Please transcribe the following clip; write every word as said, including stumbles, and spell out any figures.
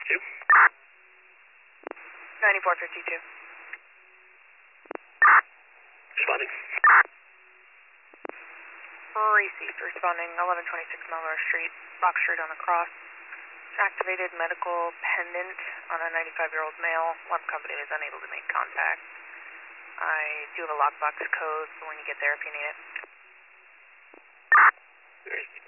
two. ninety-four fifty-two. Responding. Received, responding, eleven twenty-six Melrose Street, Box Street on the cross. Activated medical pendant on a ninety-five-year-old male. Alarm company is unable to make contact. I do have a lockbox code for when you get there if you need it. Alright.